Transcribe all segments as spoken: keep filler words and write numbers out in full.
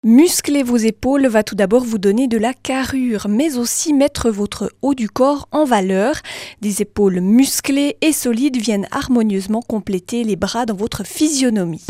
Muscler vos épaules va tout d'abord vous donner de la carrure, mais aussi mettre votre haut du corps en valeur. Des épaules musclées et solides viennent harmonieusement compléter les bras dans votre physionomie.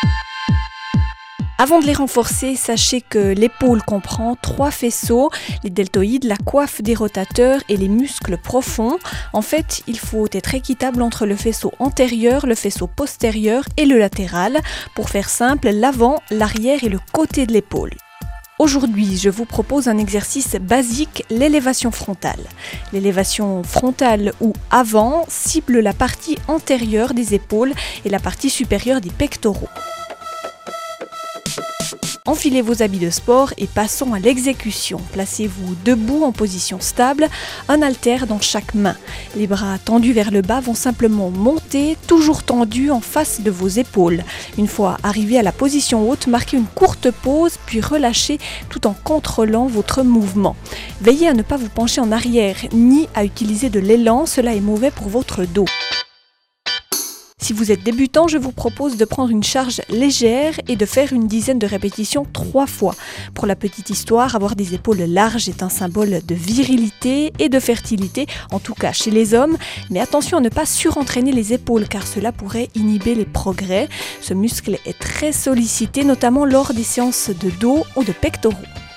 Avant de les renforcer, sachez que l'épaule comprend trois faisceaux, les deltoïdes, la coiffe des rotateurs et les muscles profonds. En fait, il faut être équitable entre le faisceau antérieur, le faisceau postérieur et le latéral. Pour faire simple, l'avant, l'arrière et le côté de l'épaule. Aujourd'hui, je vous propose un exercice basique, l'élévation frontale. L'élévation frontale ou avant cible la partie antérieure des épaules et la partie supérieure des pectoraux. Enfilez vos habits de sport et passons à l'exécution. Placez-vous debout en position stable, un haltère dans chaque main. Les bras tendus vers le bas vont simplement monter, toujours tendus en face de vos épaules. Une fois arrivé à la position haute, marquez une courte pause, puis relâchez tout en contrôlant votre mouvement. Veillez à ne pas vous pencher en arrière, ni à utiliser de l'élan, cela est mauvais pour votre dos. Si vous êtes débutant, je vous propose de prendre une charge légère et de faire une dizaine de répétitions trois fois. Pour la petite histoire, avoir des épaules larges est un symbole de virilité et de fertilité, en tout cas chez les hommes. Mais attention à ne pas surentraîner les épaules car cela pourrait inhiber les progrès. Ce muscle est très sollicité, notamment lors des séances de dos ou de pectoraux.